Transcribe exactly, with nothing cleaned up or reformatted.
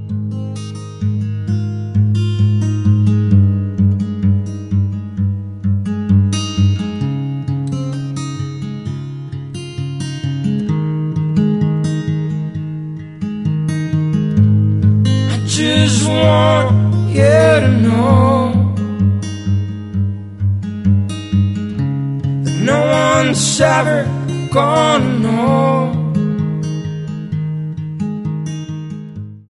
Just want you to know that no one's ever gonna know